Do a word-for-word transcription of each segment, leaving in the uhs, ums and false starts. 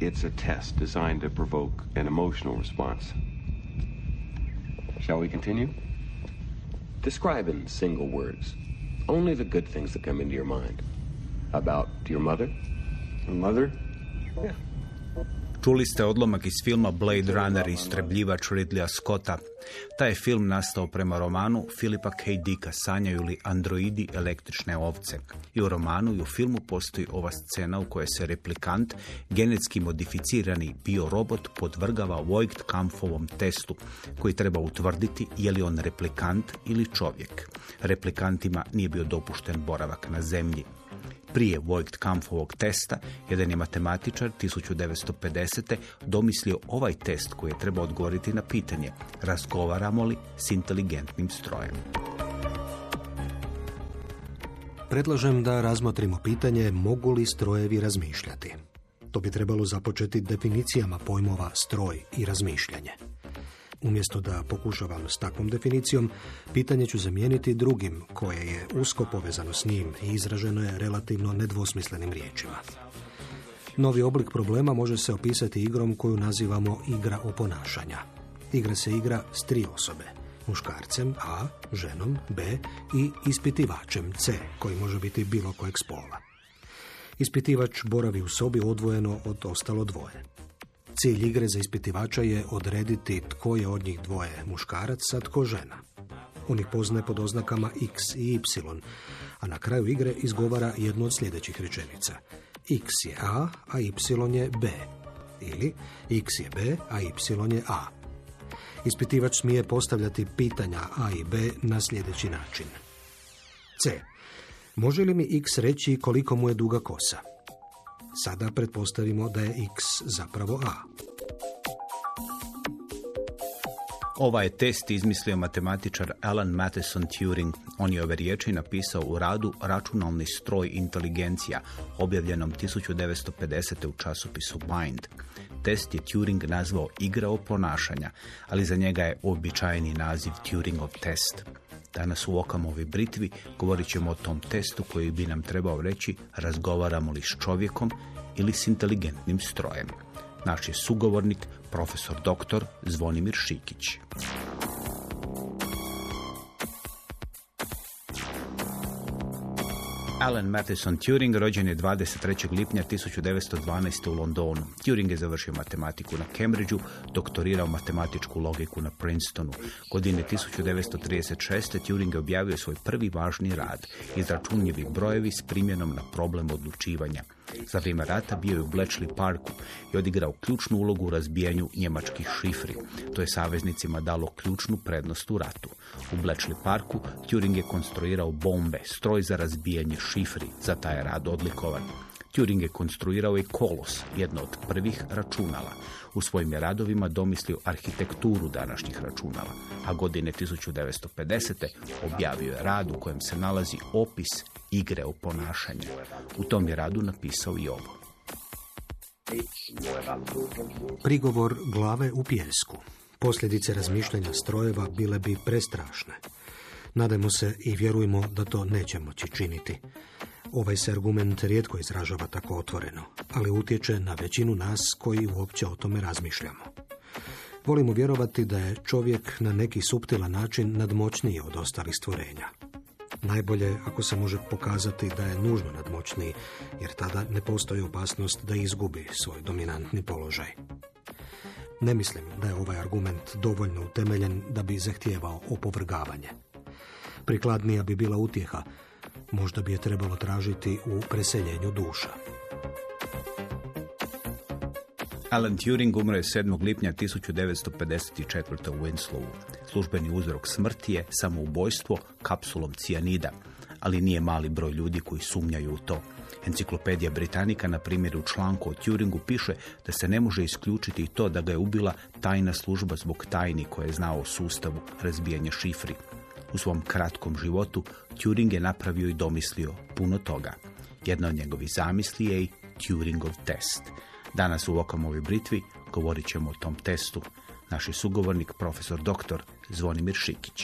It's a test designed to provoke an emotional response. Shall we continue? Describe in single words only the good things that come into your mind. About your mother? Mother? Yeah. Čuli ste odlomak iz filma Blade Runner, istrebljivač Ridleya Scotta. Taj je film nastao prema romanu Philipa K. Dicka Sanjaju li androidi električne ovce. I u romanu i u filmu postoji ova scena u kojoj se replikant, genetski modificirani biorobot, podvrgava Voigt-Kampfovom testu koji treba utvrditi je li on replikant ili čovjek. Replikantima nije bio dopušten boravak na zemlji. Prije Voigt-Kampfovog testa, jedan je matematičar tisuću devetsto pedesete domislio ovaj test koji je trebao odgovoriti na pitanje razgovaramo li s inteligentnim strojem. Predlažem da razmotrimo pitanje mogu li strojevi razmišljati. To bi trebalo započeti definicijama pojmova stroj i razmišljanje. Umjesto da pokušavam s takvom definicijom, pitanje ću zamijeniti drugim, koje je usko povezano s njim i izraženo je relativno nedvosmislenim riječima. Novi oblik problema može se opisati igrom koju nazivamo igra oponašanja. Igra se igra s tri osobe, muškarcem A, ženom B i ispitivačem C, koji može biti bilo kojeg spola. Ispitivač boravi u sobi odvojeno od ostalo dvoje. Cilj igre za ispitivača je odrediti tko je od njih dvoje muškarac, a tko žena. On ih poznaje pod oznakama X i Y, a na kraju igre izgovara jednu od sljedećih rečenica. X je A, a Y je B. Ili X je B, a Y je A. Ispitivač smije postavljati pitanja A i B na sljedeći način. C. Može li mi X reći koliko mu je duga kosa? Sada pretpostavimo da je X zapravo A. Ovaj je test izmislio matematičar Alan Matheson Turing. On je ove riječi napisao u radu Računalni stroj inteligencija, objavljenom tisuću devetsto pedesete u časopisu Mind. Test je Turing nazvao igra oponašanja, ali za njega je uobičajeni naziv Turingov test. Danas u Okamovi britvi govorit ćemo o tom testu koji bi nam trebao reći razgovaramo li s čovjekom ili s inteligentnim strojem. Naš je sugovornik, profesor doktor Zvonimir Šikić. Alan Matheson Turing rođen je dvadeset trećeg lipnja tisuću devetsto dvanaeste. u Londonu. Turing je završio matematiku na Cambridgeu, doktorirao matematičku logiku na Princetonu. Godine tisuću devetsto trideset šeste. Turing je objavio svoj prvi važni rad, izračunljivi brojevi s primjenom na problem odlučivanja. Za vrijeme rata bio je u Bletchley Parku i odigrao ključnu ulogu u razbijanju njemačkih šifri. To je saveznicima dalo ključnu prednost u ratu. U Bletchley Parku Turing je konstruirao bombe, stroj za razbijanje šifri. Za taj je rad odlikovan. Turing je konstruirao i kolos, jedno od prvih računala. U svojim je radovima domislio arhitekturu današnjih računala, a godine tisuću devetsto pedesete. objavio je rad u kojem se nalazi opis igre oponašanja. U tom je radu napisao i ovo. Prigovor glave u pijesku. Posljedice razmišljanja strojeva bile bi prestrašne. Nadajmo se i vjerujemo da to neće moći činiti. Ovaj se argument rijetko izražava tako otvoreno, ali utječe na većinu nas koji uopće o tome razmišljamo. Volimo vjerovati da je čovjek na neki suptilan način nadmoćniji od ostalih stvorenja. Najbolje ako se može pokazati da je nužno nadmoćniji, jer tada ne postoji opasnost da izgubi svoj dominantni položaj. Ne mislim da je ovaj argument dovoljno utemeljen da bi zahtijevao opovrgavanje. Prikladnija bi bila utjeha, možda bi je trebalo tražiti u preseljenju duša. Alan Turing umro je sedmog lipnja tisuću devetsto pedeset četvrte. u Winslowu. Službeni uzrok smrti je samoubojstvo kapsulom cijanida, ali nije mali broj ljudi koji sumnjaju u to. Enciklopedija Britanika, na primjer, u članku o Turingu piše da se ne može isključiti i to da ga je ubila tajna služba zbog tajni koje je znao o sustavu razbijanja šifri. U svom kratkom životu Turing je napravio i domislio puno toga. Jedna od njegovih zamisli je i Turingov test. Danas u Okamovoj britvi govorit ćemo o tom testu. Naš je sugovornik, profesor doktor Zvonimir Šikić.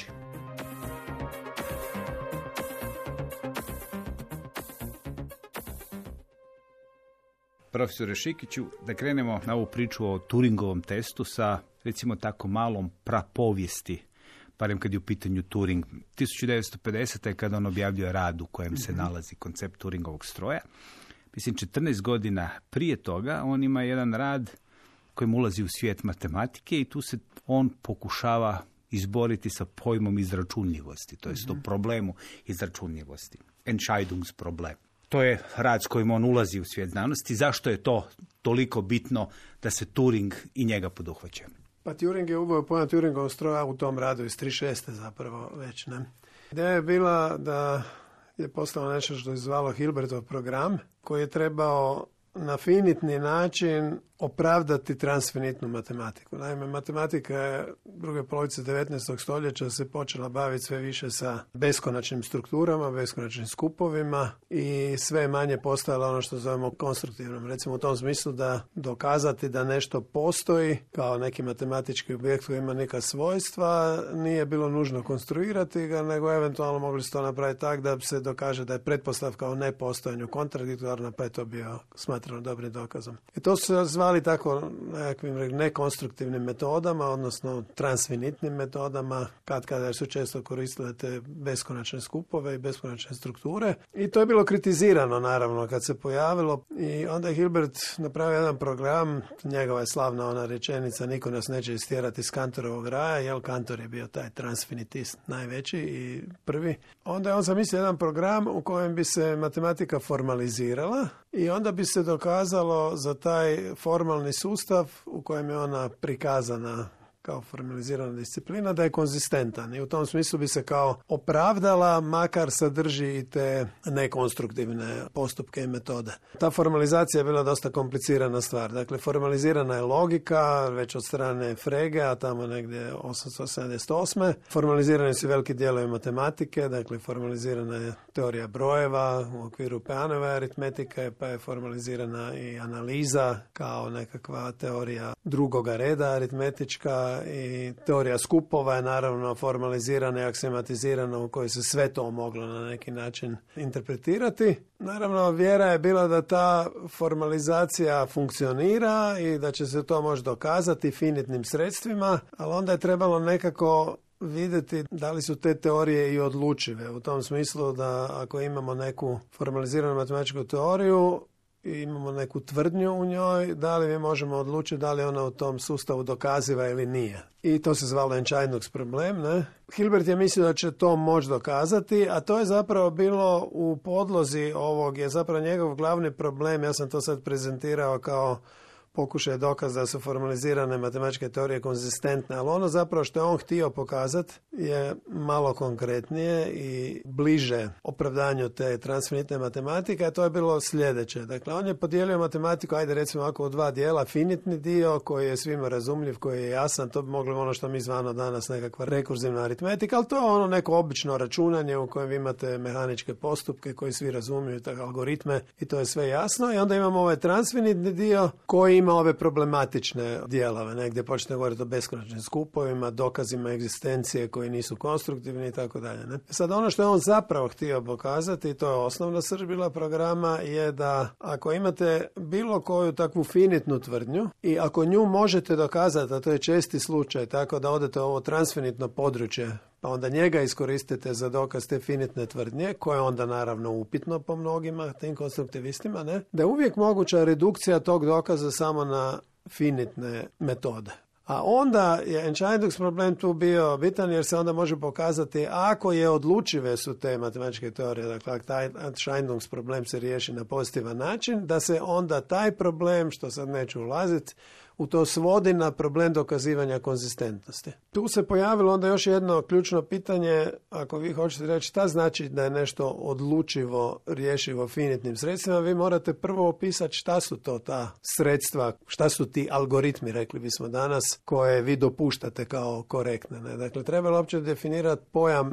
profesore Šikiću, da krenemo na ovu priču o Turingovom testu sa, recimo tako, malom prapovijesti, barem kad je u pitanju Turing. tisuću devetsto pedesete. kada on objavljuje rad u kojem se nalazi koncept Turingovog stroja. Mislim, četrnaest godina prije toga on ima jedan rad kojim ulazi u svijet matematike i tu se on pokušava izboriti sa pojmom izračunljivosti, to jest mm-hmm. o problemu izračunljivosti. Entscheidungsproblem. To je rad s kojim on ulazi u svijet znanosti. Zašto je to toliko bitno da se Turing i njega poduhvaća? Pa Turing je uveo pojam Turingovog stroja u tom radu iz trideset šeste zapravo već. Ne? Ideja je bila da je postalo nešto što je zvalo Hilbertov program, koji je trebao na finitni način opravdati transfinitnu matematiku. Naime, matematika je druge polovice devetnaestog stoljeća se počela baviti sve više sa beskonačnim strukturama, beskonačnim skupovima i sve manje postojalo ono što zovemo konstruktivnom. Recimo u tom smislu da dokazati da nešto postoji kao neki matematički objekt koji ima neka svojstva, nije bilo nužno konstruirati ga, nego eventualno mogli se to napraviti tak da se dokaže da je pretpostavka o nepostojanju kontradiktorna, pa je to bio smatrano dobrim dokazom. I to su zvali tako nekakvim nekonstruktivnim metodama, odnosno transfinitnim metodama, kad kada su često koristile te beskonačne skupove i beskonačne strukture. I to je bilo kritizirano, naravno, kad se pojavilo. I onda je Hilbert napravio jedan program, njegova je slavna ona rečenica, niko nas neće istjerati iz Kantorovog raja, jer Kantor je bio taj transfinitist najveći i prvi. Onda je on zamislio jedan program u kojem bi se matematika formalizirala i onda bi se dokazalo za taj formalni sustav u kojem je ona prikazana kao formalizirana disciplina, da je konzistentan i u tom smislu bi se kao opravdala, makar sadrži i te nekonstruktivne postupke i metode. Ta formalizacija je bila dosta komplicirana stvar. Dakle, formalizirana je logika već od strane Frege, a tamo negdje osamsto sedamdeset osme. Formalizirani su veliki dijelovi matematike, dakle formalizirana je teorija brojeva u okviru Peanove aritmetike, pa je formalizirana i analiza kao nekakva teorija drugoga reda aritmetička i teorija skupova je naravno formalizirana i aksematizirana u kojoj se sve to moglo na neki način interpretirati. Naravno, vjera je bila da ta formalizacija funkcionira i da će se to moći dokazati finitnim sredstvima, ali onda je trebalo nekako vidjeti da li su te teorije i odlučive. U tom smislu da ako imamo neku formaliziranu matematičku teoriju i imamo neku tvrdnju u njoj, da li mi možemo odlučiti da li ona u tom sustavu dokaziva ili nije. I to se zvalo Entscheidungsproblem, ne? Hilbert je mislio da će to moći dokazati, a to je zapravo bilo u podlozi ovog, je zapravo njegov glavni problem, ja sam to sad prezentirao kao pokušaj dokaza da su formalizirane matematičke teorije konzistentne, ali ono zapravo što je on htio pokazati je malo konkretnije i bliže opravdanju te transfinitne matematike, a to je bilo sljedeće. Dakle, on je podijelio matematiku, ajde recimo ovako u dva dijela, finitni dio koji je svima razumljiv, koji je jasan, to bi moglo ono što mi zvano danas nekakva rekurzivna aritmetika, ali to je ono neko obično računanje u kojem imate mehaničke postupke koji svi razumiju, tako algoritme i to je sve jasno. I onda imamo ovaj transfinitni dio koji ima ove problematične dijelove, negdje počne govoriti o beskonačnim skupovima, dokazima egzistencije koji nisu konstruktivni i tako dalje. Ne? Sad ono što je on zapravo htio pokazati, to je osnovna srž bila programa, je da ako imate bilo koju takvu finitnu tvrdnju i ako nju možete dokazati, a to je česti slučaj, tako da odete u ovo transfinitno područje, pa onda njega iskoristite za dokaz te finitne tvrdnje, koje je onda naravno upitno po mnogima, tim konstruktivistima, ne? Da je uvijek moguća redukcija tog dokaza samo na finitne metode. A onda je Entscheidungsproblem tu bio bitan jer se onda može pokazati ako je odlučive su te matematičke teorije, dakle ako taj Entscheidungsproblem se riješi na pozitivan način, da se onda taj problem, što sad neću ulaziti, u to svodi na problem dokazivanja konzistentnosti. Tu se pojavilo onda još jedno ključno pitanje, ako vi hoćete reći šta znači da je nešto odlučivo rješivo finitnim sredstvima, vi morate prvo opisati šta su to ta sredstva, šta su ti algoritmi, rekli bismo danas, koje vi dopuštate kao korektne. Ne? Dakle, treba uopće definirati pojam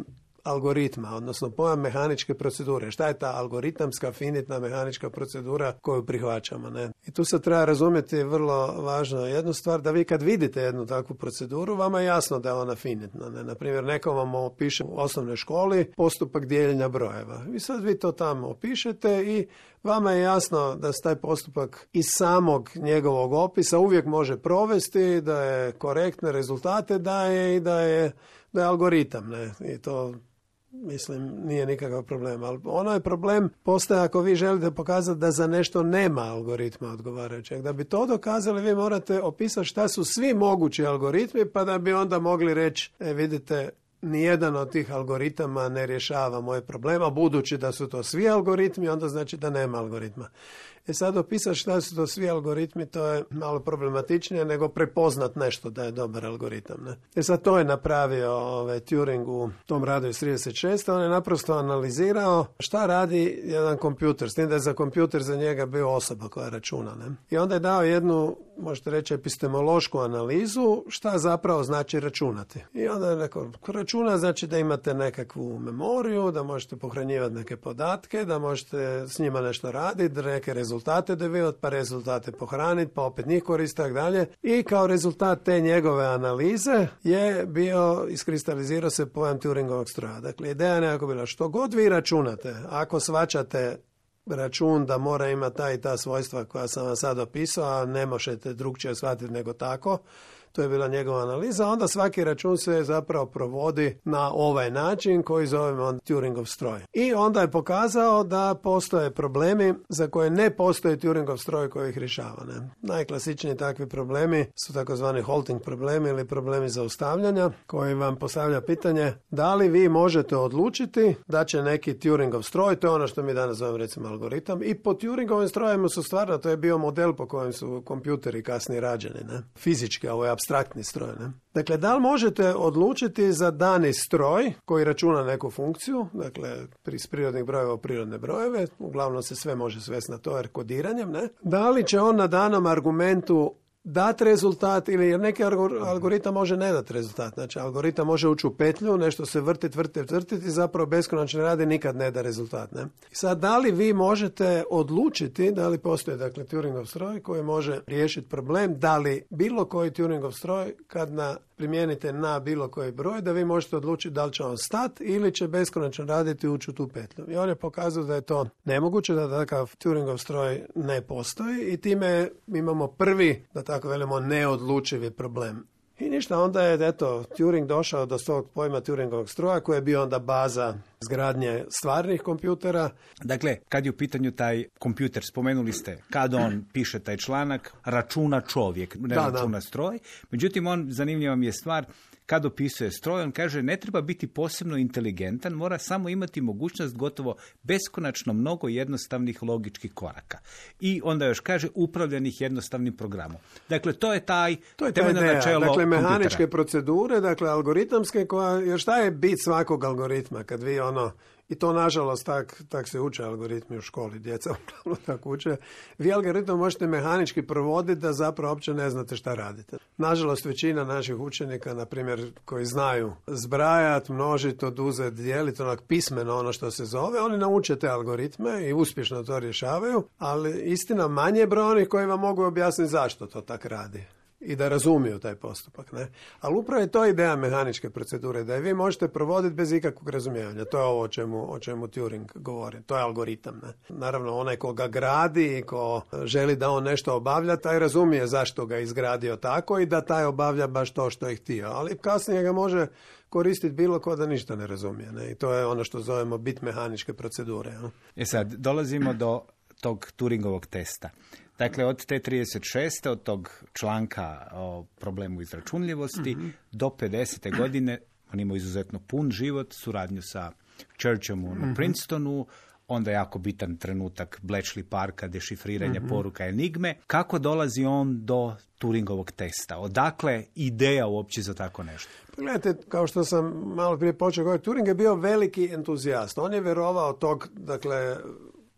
algoritma, odnosno pojam mehaničke procedure. Šta je ta algoritamska, finitna mehanička procedura koju prihvaćamo? Ne? I tu se treba razumjeti vrlo važno jednu stvar, da vi kad vidite jednu takvu proceduru, vama je jasno da je ona finitna. Ne? Naprimjer, neko vam opiše u osnovnoj školi postupak dijeljenja brojeva. I sad vi to tamo opišete i vama je jasno da se taj postupak iz samog njegovog opisa uvijek može provesti, da je korektne rezultate daje i da je, da je algoritam. Ne? I to, mislim, nije nikakav problem. Ali ono je problem postaje ako vi želite pokazati da za nešto nema algoritma odgovarajućeg. Da bi to dokazali, vi morate opisati šta su svi mogući algoritmi, pa da bi onda mogli reći, e, vidite, nijedan od tih algoritama ne rješava moje problema, budući da su to svi algoritmi, onda znači da nema algoritma. E sad opisati šta su to svi algoritmi, to je malo problematičnije nego prepoznat nešto da je dobar algoritam. Ne? E sad to je napravio ovaj, Turing u tom radu iz trideset šeste. On je naprosto analizirao šta radi jedan kompjuter, s tim da je za kompjuter za njega bio osoba koja računa. Ne? I onda je dao jednu, možete reći, epistemološku analizu šta zapravo znači računati. I onda je rekao, računa znači da imate nekakvu memoriju, da možete pohranjivati neke podatke, da možete s njima nešto raditi, da neke rezultate dobivati, pa rezultate pohraniti, pa opet njih koristiti, tako dalje. I kao rezultat te njegove analize je bio, iskristalizirao se pojam Turingovog stroja. Dakle, ideja je nekako bila, što god vi računate, ako shvaćate račun da mora imati ta i ta svojstva koja sam vam sad opisao, a ne možete drugčije shvatiti nego tako, to je bila njegova analiza, onda svaki račun se zapravo provodi na ovaj način koji zovemo on Turingov stroj. I onda je pokazao da postoje problemi za koje ne postoji Turingov stroj koji ih rješava. Ne? Najklasičniji takvi problemi su takozvani halting problemi ili problemi zaustavljanja, koji vam postavlja pitanje da li vi možete odlučiti da će neki Turingov stroj, to je ono što mi danas zovemo recimo algoritam, i po Turingovim strojima su stvarno, to je bio model po kojem su kompjuteri kasnije rađeni, ne? Fizički, ovo je apstraktni stroj. Ne? Dakle, da li možete odlučiti za dani stroj koji računa neku funkciju, dakle, iz prirodnih brojeva u prirodne brojeve, uglavnom se sve može svesti na to jer kodiranjem, ne? Da li će on na danom argumentu dati rezultat, ili jer neki algoritam može ne dati rezultat. Znači, algoritam može ući u petlju, nešto se vrtiti, vrtiti, vrtiti i zapravo beskonačno radi, nikad ne da rezultat. Ne? I sad, da li vi možete odlučiti, da li postoji, dakle, Turingov stroj koji može riješiti problem, da li bilo koji Turingov stroj, kad na primijenite na bilo koji broj, da vi možete odlučiti da li će on stati ili će beskonačno raditi i ući u tu petlju. I on je pokazao da je to nemoguće, da takav Turingov stroj ne postoji i time imamo prvi, da tako velimo, neodlučivi problem. I ništa, onda je, eto, Turing došao do svog pojma Turingovog stroja, koji je bio onda baza izgradnje stvarnih kompjutera. Dakle, kad je u pitanju taj kompjuter, spomenuli ste, kad on piše taj članak, računa čovjek, ne da, računa da. stroj. Međutim, on, zanimljiva mi je stvar, kad opisuje stroj, on kaže ne treba biti posebno inteligentan, mora samo imati mogućnost gotovo beskonačno mnogo jednostavnih logičkih koraka. I onda još kaže upravljanih jednostavnim programom. Dakle, to je taj to je temeljno ideja. načelo Dakle, mehaničke kompjutera. Procedure, dakle, algoritamske, koja, jer šta je bit svakog algoritma? Kad vi ono, i to nažalost tak, tak se uče algoritmi u školi, djeca uglavnom tako uče. Vi algoritam možete mehanički provoditi da zapravo uopće ne znate šta radite. Nažalost, većina naših učenika, na primjer, koji znaju zbrajati, množiti, oduzeti, dijeliti, onak pismeno ono što se zove, oni nauče te algoritme i uspješno to rješavaju, ali istina manje broj onih koji vam mogu objasniti zašto to tak radi i da razumiju taj postupak. Ne? Ali upravo je to ideja mehaničke procedure, da je vi možete provoditi bez ikakvog razumijevanja. To je ovo o čemu, o čemu Turing govori. To je algoritam. Ne? Naravno, onaj ko ga gradi i ko želi da on nešto obavlja, taj razumije zašto ga izgradio tako i da taj obavlja baš to što je htio. Ali kasnije ga može koristiti bilo ko da ništa ne razumije. Ne? I to je ono što zovemo bit mehaničke procedure. Ne? E sad, dolazimo do tog Turingovog testa. Dakle, od te trideset šeste od tog članka o problemu izračunljivosti, mm-hmm. do pedesete godine, on ima izuzetno pun život, suradnju sa Churchom mm-hmm. na Princetonu, onda jako bitan trenutak Bletchley Parka, dešifriranja mm-hmm. poruka enigme. Kako dolazi on do Turingovog testa? Odakle ideja uopće za tako nešto? Pogledajte, kao što sam malo prije počeo govoriti, Turing je bio veliki entuzijast. On je vjerovao tog, dakle,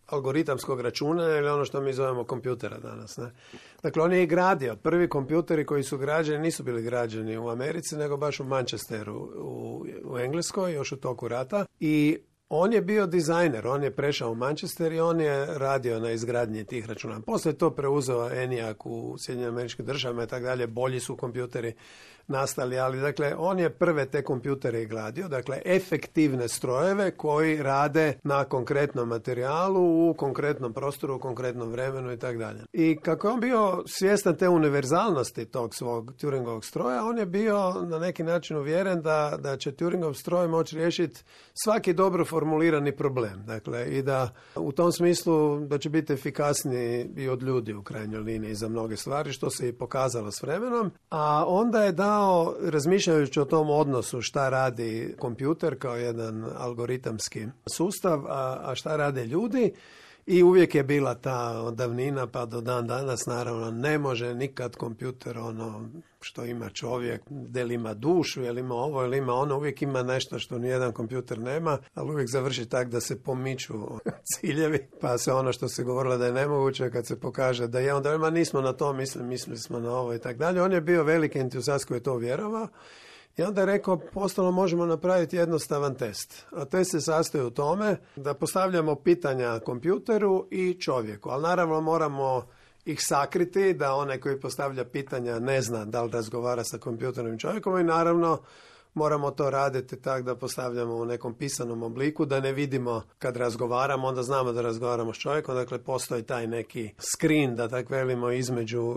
algoritamskog računanja ili ono što mi zovemo kompjutera danas. Ne? Dakle, on je i gradio. Prvi kompjuteri koji su građeni nisu bili građeni u Americi, nego baš u Manchesteru u, u Engleskoj, još u toku rata. I on je bio dizajner, on je prešao u Manchester i on je radio na izgradnji tih računa. Poslije je to preuzeo ENIAC u Sjedinjenim Američkim Državama i tako dalje, bolji su kompjuteri nastali, ali dakle on je prve te kompjutere i gradio, dakle efektivne strojeve koji rade na konkretnom materijalu, u konkretnom prostoru, u konkretnom vremenu i tako dalje. I kako je on bio svjestan te univerzalnosti tog svog Turingovog stroja, on je bio na neki način uvjeren da, da će Turingov stroj moći riješiti svaki dobro formulirani problem. Dakle, i da u tom smislu da će biti efikasniji i od ljudi u krajnjoj liniji za mnoge stvari, što se i pokazalo s vremenom. A onda je dao, razmišljajući o tom odnosu šta radi kompjuter kao jedan algoritamski sustav, a, a šta rade ljudi, i uvijek je bila ta od davnina pa do dan danas, naravno ne može nikad kompjuter ono što ima čovjek, da li ima dušu, jel ima ovo, jel ima ono, uvijek ima nešto što nijedan kompjuter nema, ali uvijek završi tak da se pomiču ciljevi, pa se ono što se govorilo da je nemoguće, kad se pokaže da je, onda ima nismo na to mislili, mislili smo na ovo i tako dalje. On je bio veliki entuzijast koji je to vjerovao. I onda je rekao, postalo možemo napraviti jednostavan test. A test se sastoji u tome da postavljamo pitanja kompjuteru i čovjeku. Ali naravno moramo ih sakriti, da onaj koji postavlja pitanja ne zna da li razgovara sa kompjuterom i čovjekom, i naravno moramo to raditi tako da postavljamo u nekom pisanom obliku, da ne vidimo kad razgovaramo, onda znamo da razgovaramo s čovjekom, dakle postoji taj neki screen, da tako velimo, između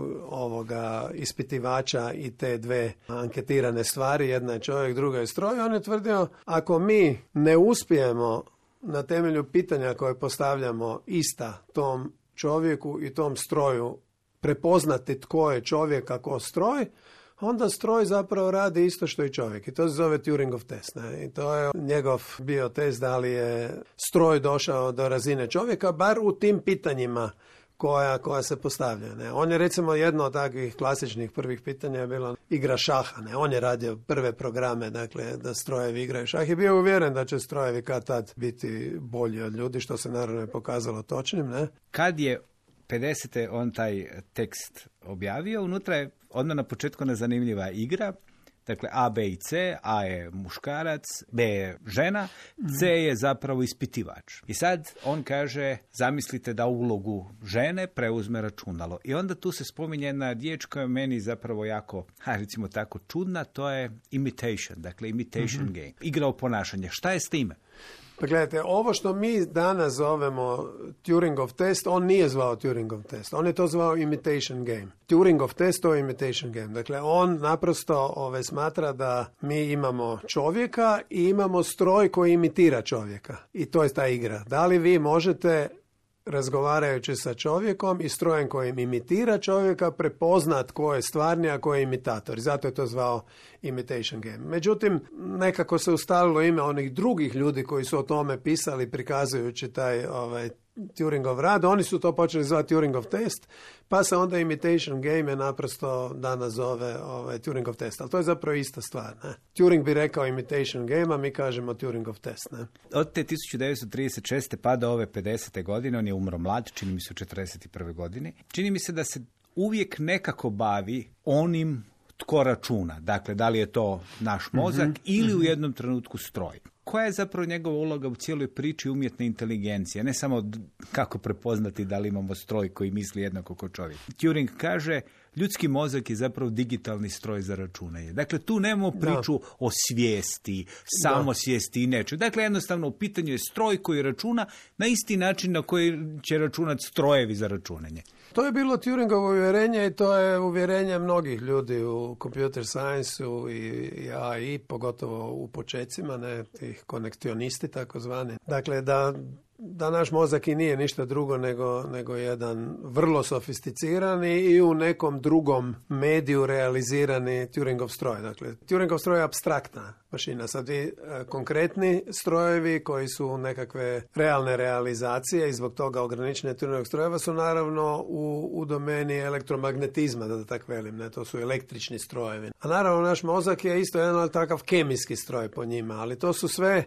ovoga ispitivača i te dve anketirane stvari, jedna je čovjek, druga je stroj. On je tvrdio, ako mi ne uspijemo na temelju pitanja koje postavljamo ista tom čovjeku i tom stroju prepoznati tko je čovjek, a tko stroj, onda stroj zapravo radi isto što i čovjek. I to se zove Turingov test. Ne? I to je njegov bio test da li je stroj došao do razine čovjeka, bar u tim pitanjima koja, koja se postavlja. Ne? On je recimo jedno od takvih klasičnih prvih pitanja je bilo igra šaha. Ne? On je radio prve programe, dakle, da strojevi igraju šah i bio uvjeren da će strojevi kad tad biti bolji od ljudi, što se naravno je pokazalo točnim. Ne? Kad je pedesete on taj tekst objavio, unutra je odmah na početku nezanimljiva igra. Dakle, A, B i C. A je muškarac, B je žena, C je zapravo ispitivač. I sad on kaže, zamislite da ulogu žene preuzme računalo. I onda tu se spominje jedna riječ koja je meni zapravo jako, ha, recimo tako, čudna, to je imitation, dakle imitation mm-hmm. game. Igra o ponašanje. Šta je s time? Pa gledajte, ovo što mi danas zovemo Turingov test, on nije zvao Turingov test. On je to zvao imitation game. Turingov test to je imitation game. Dakle, on naprosto ove, smatra da mi imamo čovjeka i imamo stroj koji imitira čovjeka. I to je ta igra. Da li vi možete, razgovarajući sa čovjekom i strojem kojim imitira čovjeka, prepoznat ko je stvarni, a ko je imitator. I zato je to zvao imitation game. Međutim, nekako se ustalilo ime onih drugih ljudi koji su o tome pisali, prikazujući taj ovaj, Turingov rad. Oni su to počeli zvati Turingov test, pa se onda imitation game je naprosto danas zove ovaj, Turingov test. Ali to je zapravo ista stvar. Ne? Turing bi rekao imitation game, a mi kažemo Turingov test. Ne? Od te tisuću devetsto trideset šeste pa do ove pedesete godine, on je umro mlad, čini mi se u četrdeset prve godine. Čini mi se da se uvijek nekako bavi onim tko računa. Dakle, da li je to naš mozak mm-hmm. ili u jednom trenutku stroj. Koja je zapravo njegova uloga u cijeloj priči umjetne inteligencije? Ne samo kako prepoznati da li imamo stroj koji misli jednako kao čovjek. Turing kaže, ljudski mozak je zapravo digitalni stroj za računanje. Dakle, tu nemamo priču da. o svijesti, samosvijesti i nečemu. Dakle, jednostavno u pitanju je stroj koji računa na isti način na koji će računati strojevi za računanje. To je bilo Turingovo uvjerenje i to je uvjerenje mnogih ljudi u computer science-u i A I, pogotovo u počecima, ne, tih konektionisti takozvani. Dakle, da, da naš mozak i nije ništa drugo nego, nego jedan vrlo sofisticirani i u nekom drugom mediju realizirani Turingov stroj. Dakle, Turingov stroj je apstraktna mašina. Sad i konkretni strojevi koji su nekakve realne realizacije i zbog toga ograničenje Turingovog strojeva su naravno u, u domeni elektromagnetizma, da tako velim, ne, to su električni strojevi. A naravno naš mozak je isto jedan takav kemijski stroj po njima, ali to su sve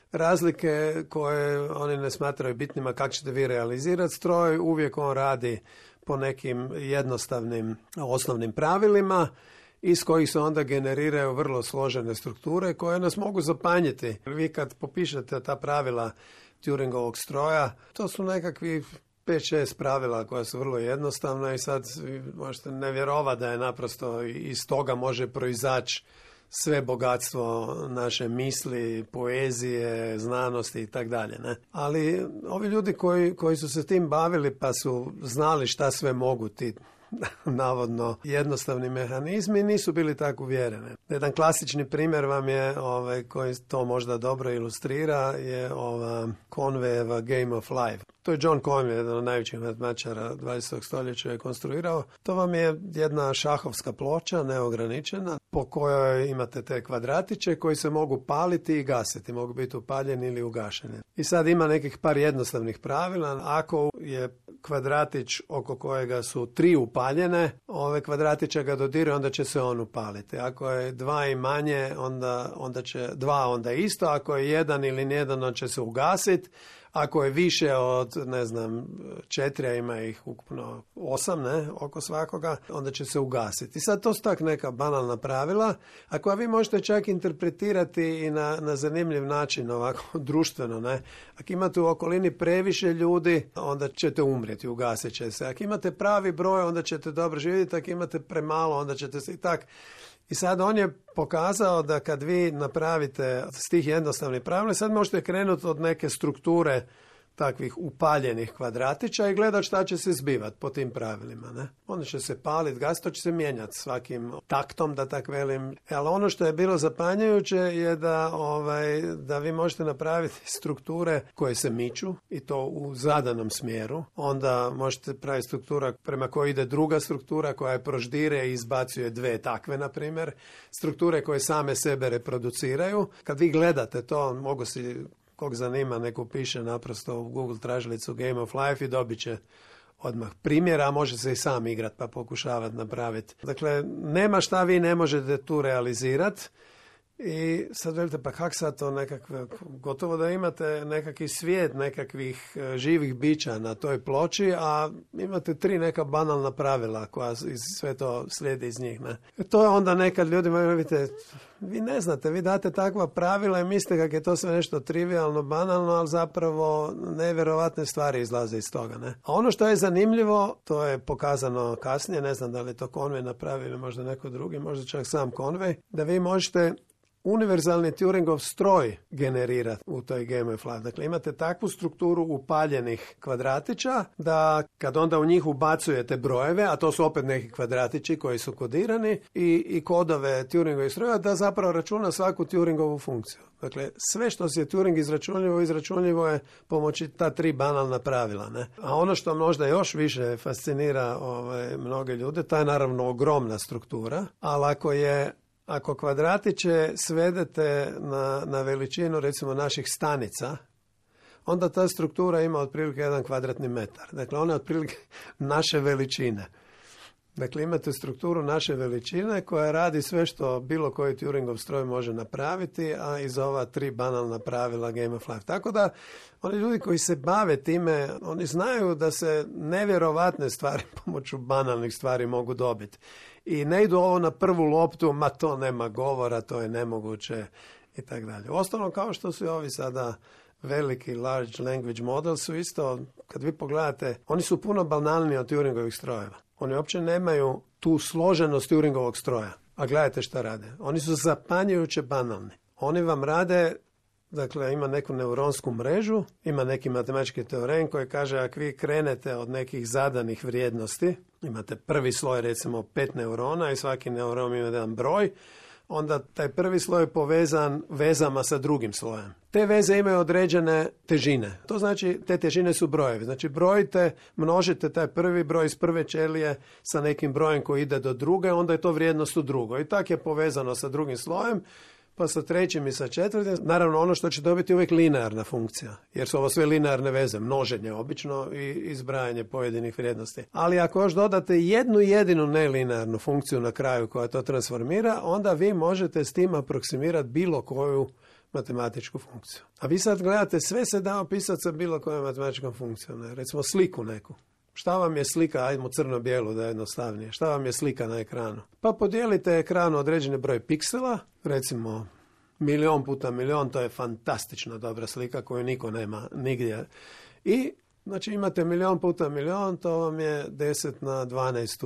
razlike koje oni ne smatraju bitnima kako ćete vi realizirati stroj. Uvijek on radi po nekim jednostavnim osnovnim pravilima iz kojih se onda generiraju vrlo složene strukture koje nas mogu zapanjiti. Vi kad popišete ta pravila Turingovog stroja, to su nekakvi pet šest pravila koja su vrlo jednostavna i sad možete ne vjerovati da je naprosto iz toga može proizaći sve bogatstvo naše misli, poezije, znanosti i tak dalje. Ne? Ali ovi ljudi koji, koji su se tim bavili pa su znali šta sve mogu ti navodno jednostavni mehanizmi, nisu bili tako uvjereni. Jedan klasični primjer vam je, ovaj, koji to možda dobro ilustrira, je ova Conwayeva Game of Life. To je John Conway, jedan od najvećih matematičara dvadesetog stoljeća je konstruirao. To vam je jedna šahovska ploča, neograničena, po kojoj imate te kvadratiće koji se mogu paliti i gasiti, mogu biti upaljeni ili ugašeni. I sad ima nekih par jednostavnih pravila. Ako je kvadratić oko kojega su tri upaljene, ove kvadratiće ga dodire, onda će se on upaliti. Ako je dva i manje, onda, onda će dva onda isto. Ako je jedan ili nijedan, on će se ugasiti. Ako je više od, ne znam, četiri, a ima ih ukupno osam, ne, oko svakoga, onda će se ugasiti. I sad to su tak neka banalna pravila, a koja vi možete čak interpretirati i na, na zanimljiv način, ovako društveno, ne. Ako imate u okolini previše ljudi, onda ćete umrijeti, ugasit će se. Ako imate pravi broj, onda ćete dobro živjeti, ako imate premalo, onda ćete se i tak. I sad on je pokazao da kad vi napravite s tih jednostavnih pravila, sad možete krenuti od neke strukture takvih upaljenih kvadratića i gledati šta će se zbivati po tim pravilima. Ne? Onda će se paliti, gas, to će se mijenjati svakim taktom, da tak velim. Ali ono što je bilo zapanjujuće je da, ovaj, da vi možete napraviti strukture koje se miču i to u zadanom smjeru. Onda možete praviti struktura prema kojoj ide druga struktura koja je proždire i izbacuje dve takve, na primjer. Strukture koje same sebe reproduciraju. Kad vi gledate to, mogu si... Kog zanima, neko piše naprosto u Google tražilicu Game of Life i dobit će odmah primjera, a može se i sam igrat pa pokušavati napraviti. Dakle, nema šta vi ne možete tu realizirati i sad velite, pa kak sad to nekakve, gotovo da imate nekakvi svijet nekakvih živih bića na toj ploči, a imate tri neka banalna pravila koja sve to slijedi iz njih. Ne? E to je onda nekad ljudima, vidite, vi ne znate, vi date takva pravila i mislite kako je to sve nešto trivialno, banalno, ali zapravo nevjerovatne stvari izlaze iz toga. Ne? A ono što je zanimljivo, to je pokazano kasnije, ne znam da li to Conway napravi ili možda neko drugi, možda čak sam Conway, da vi možete univerzalni Turingov stroj generirati u toj Game of Life. Dakle, imate takvu strukturu upaljenih kvadratića da kad onda u njih ubacujete brojeve, a to su opet neki kvadratići koji su kodirani i, i kodove Turingovih stroja, da zapravo računa svaku Turingovu funkciju. Dakle, sve što se Turing izračunljivo, izračunljivo je pomoći ta tri banalna pravila. Ne? A ono što možda još više fascinira ove, mnoge ljude, ta je naravno ogromna struktura, ali ako je Ako kvadratiće svedete na, na veličinu recimo naših stanica, onda ta struktura ima otprilike jedan kvadratni metar. Dakle, ona je otprilike naše veličine. Dakle, imate strukturu naše veličine koja radi sve što bilo koji Turingov stroj može napraviti, a iz ova tri banalna pravila Game of Life. Tako da, oni ljudi koji se bave time, oni znaju da se nevjerovatne stvari pomoću banalnih stvari mogu dobiti. I ne idu ovo na prvu loptu, ma to nema govora, to je nemoguće i tako dalje. Osnovno, kao što su ovi sada veliki large language model, su isto, kad vi pogledate, oni su puno banalniji od Turingovih strojeva. Oni uopće nemaju tu složenost Turingovog stroja. A gledajte šta rade. Oni su zapanjujuće banalni. Oni vam rade, dakle, ima neku neuronsku mrežu, ima neki matematički teorem koji kaže ako vi krenete od nekih zadanih vrijednosti, imate prvi sloj recimo pet neurona i svaki neuron ima jedan broj, onda taj prvi sloj je povezan vezama sa drugim slojem. Te veze imaju određene težine. To znači, te težine su brojevi. Znači, brojite, množite taj prvi broj iz prve ćelije sa nekim brojem koji ide do druge, onda je to vrijednost u drugoj. I tak je povezano sa drugim slojem, pa sa trećim i sa četvrtim. Naravno, ono što će dobiti uvijek linearna funkcija, jer su ovo sve linearne veze, množenje obično i izbrajanje pojedinih vrijednosti. Ali ako još dodate jednu jedinu nelinearnu funkciju na kraju koja to transformira, onda vi možete s tim aproksimirati bilo koju matematičku funkciju. A vi sad gledate, sve se da opisati sa bilo kojom matematičkom funkcijom. Ne? Recimo sliku neku. Šta vam je slika, ajmo crno-bijelu da je jednostavnije, šta vam je slika na ekranu? Pa podijelite ekran određeni broj piksela, recimo milion puta milion, to je fantastično dobra slika koju niko nema nigdje. I znači imate milion puta milion, to vam je deset na dvanaest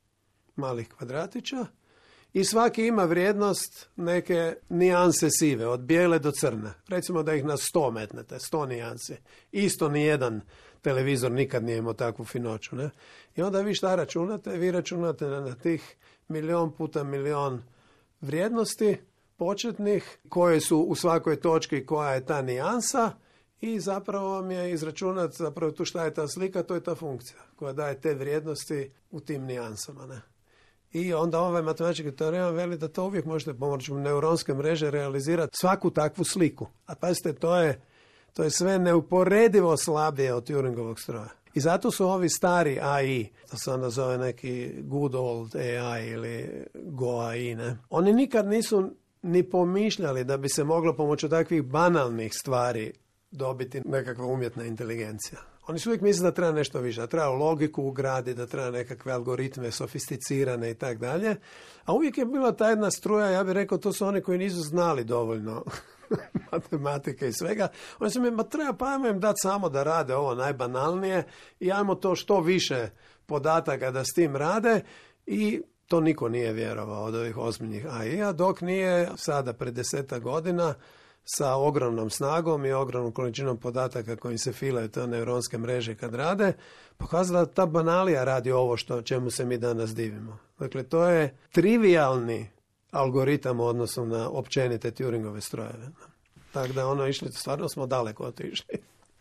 malih kvadratića. I svaki ima vrijednost neke nijanse sive, od bijele do crne. Recimo da ih na sto metnete, sto nijansi. Isto nijedan televizor nikad nije imao takvu finoću. Ne? I onda vi šta računate? Vi računate na, na tih milion puta milion vrijednosti početnih, koje su u svakoj točki koja je ta nijansa, i zapravo vam je izračunat zapravo tu šta je ta slika, to je ta funkcija koja daje te vrijednosti u tim nijansama. Ne? I onda ovaj matematički teorem veli da to uvijek možete pomoću neuronske mreže realizirati svaku takvu sliku. A pazite, to je, to je sve neuporedivo slabije od Turingovog stroja. I zato su ovi stari A I, to se onda zove neki good old A I ili Go A I, ne? Oni nikad nisu ni pomišljali da bi se moglo pomoću takvih banalnih stvari dobiti nekakva umjetna inteligencija. Oni su uvijek misle da treba nešto više, da treba logiku ugraditi, da treba nekakve algoritme sofisticirane i tak dalje. A uvijek je bila ta jedna struja, ja bih rekao, to su oni koji nisu znali dovoljno matematike i svega. Oni su mi, ma treba, pa ajmo im dati samo da rade ovo najbanalnije i ajmo to što više podataka da s tim rade, i to niko nije vjerovao od ovih ozbiljnih A I-a, dok nije sada pred deseta godina sa ogromnom snagom i ogromnom količinom podataka kojim se filaju te neuronske mreže kad rade, pokazala da ta banalija radi ovo što čemu se mi danas divimo. Dakle, to je trivialni algoritam u odnosu na općenite Turingove strojeve. Tako da ono išli, stvarno smo daleko otišli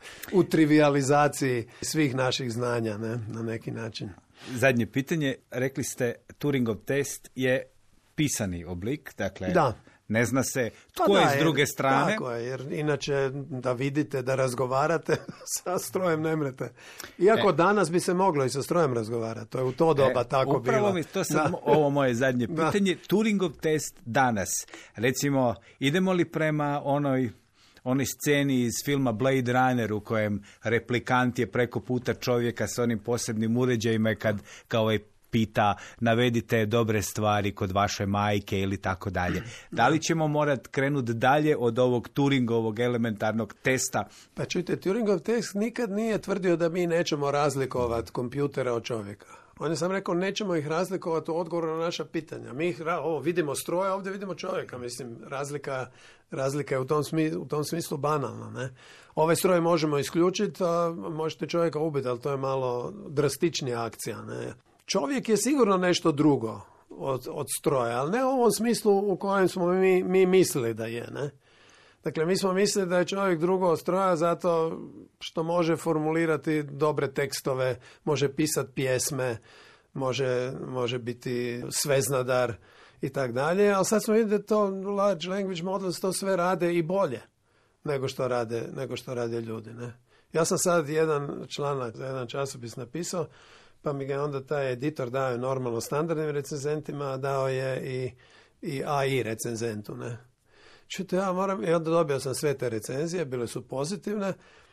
u trivializaciji svih naših znanja, ne, na neki način. Zadnje pitanje, rekli ste Turingov test je pisani oblik, dakle da. Ne zna se tko pa je da, s druge jer, strane. Tako je, jer inače da vidite, da razgovarate sa strojem ne mrete. Iako e. danas bi se moglo i sa strojem razgovarati, to je u to doba e, tako upravo bilo. Mi, to sam ovo moje zadnje pitanje. Turingov test danas. Recimo, idemo li prema onoj onoj sceni iz filma Blade Runner u kojem replikant je preko puta čovjeka s onim posebnim uređajima kad kao je pita navedite dobre stvari kod vaše majke ili tako dalje. Da li ćemo morati krenuti dalje od ovog Turingovog elementarnog testa? Pa čujte, Turingov test nikad nije tvrdio da mi nećemo razlikovati kompjutera od čovjeka. On je sam rekao, nećemo ih razlikovati u odgovoru na naša pitanja. Mi ih, ovo, vidimo stroja, ovdje vidimo čovjeka. Mislim, razlika, razlika je u tom, smislu, u tom smislu banalna. Ne? Ovaj stroj možemo isključiti, a možete čovjeka ubiti, ali to je malo drastičnija akcija. Ne? Čovjek je sigurno nešto drugo od, od stroja, ali ne u ovom smislu u kojem smo mi, mi mislili da je. Ne? Dakle, mi smo mislili da je čovjek drugo od stroja zato što može formulirati dobre tekstove, može pisati pjesme, može, može biti sveznadar i tak dalje, ali sad smo vidjeli da to large language models to sve rade i bolje nego što rade, nego što rade ljudi. Ne? Ja sam sad jedan članak za jedan časopis napisao, pa mi ga onda taj editor dao je normalno standardnim recenzentima, a dao je i, i A I recenzentu. Ne? Čujte, ja moram, i onda dobio sam sve te recenzije, bile su pozitivne,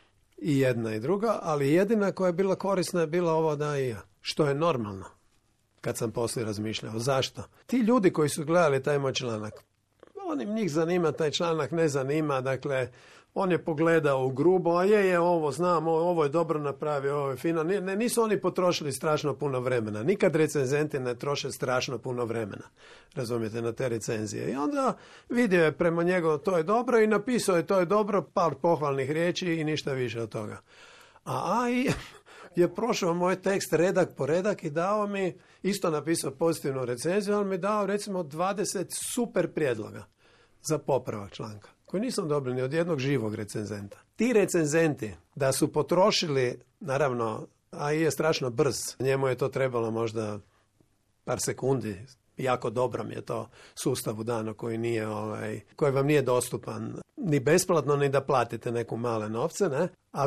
i jedna i druga, ali jedina koja je bila korisna je bila ova od A I-a, što je normalno, kad sam poslije razmišljao. Zašto? Ti ljudi koji su gledali taj moj članak, onim njih zanima, taj članak ne zanima, dakle, on je pogledao u grubo, a je, je, ovo znam, ovo je dobro napravio, ovo je fino. Ne, nisu oni potrošili strašno puno vremena. Nikad recenzenti ne troše strašno puno vremena, razumijete, na te recenzije. I onda vidio je prema njegu to je dobro i napisao je to je dobro, par pohvalnih riječi i ništa više od toga. A A I je prošao moj tekst redak po redak i dao mi, isto napisao pozitivnu recenziju, on mi dao recimo dvadeset super prijedloga za popravak članka, koji nisam dobio ni od jednog živog recenzenta. Ti recenzenti da su potrošili, naravno, A I je strašno brz, njemu je to trebalo možda par sekundi, jako dobro mi je to sustavu dano koji nije, ovaj, koji vam nije dostupan ni besplatno, ni da platite neku male novce, ne? Ali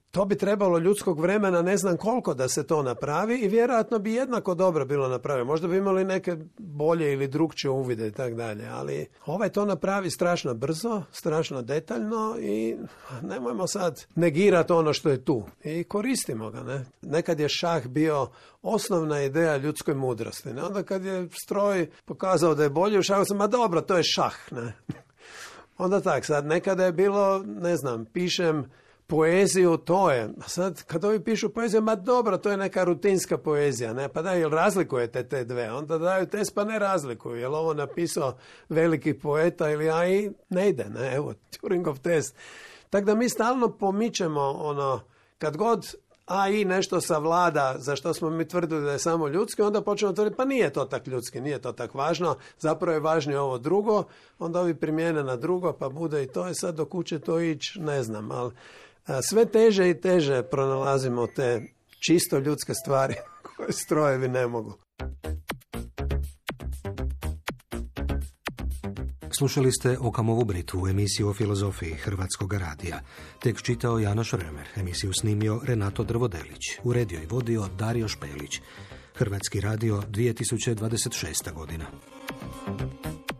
to bi trebalo ljudskog vremena ne znam koliko da se to napravi i vjerojatno bi jednako dobro bilo napravio. Možda bi imali neke bolje ili drukčije uvide i tak dalje, ali ovaj to napravi strašno brzo, strašno detaljno i nemojmo sad negirati ono što je tu i koristimo ga. Ne? Nekad je šah bio osnovna ideja ljudskoj mudrosti. Ne? Onda kad je stroj pokazao da je bolje u šahu, sam, ma dobro, to je šah. Ne? Onda tak, sad nekada je bilo, ne znam, pišem poeziju, to je. A sad, kad ovi pišu poeziju, ma dobro, to je neka rutinska poezija, ne? Pa da, jel razlikujete te dve? Onda daju test, pa ne razlikuju. Jel ovo napisao veliki poeta ili a i ne ide, ne? Evo, Turingov test. Tako da mi stalno pomičemo, ono, kad god a i nešto savlada za što smo mi tvrdili da je samo ljudski, onda počnemo tvrditi, pa nije to tak ljudski, nije to tak važno, zapravo je važnije ovo drugo, onda ovi primijene na drugo, pa bude i to, je sad do kuće to ići, ne znam, ali sve teže i teže pronalazimo te čisto ljudske stvari koje strojevi ne mogu. Slušali ste Okamovu Britvu u emisiju o filozofiji Hrvatskog radija. Tekst čitao Janoš Römer, emisiju snimio Renato Drvodelić, uredio i vodio Dario Špelić. Hrvatski radio dvije tisuće dvadeset šesta godina.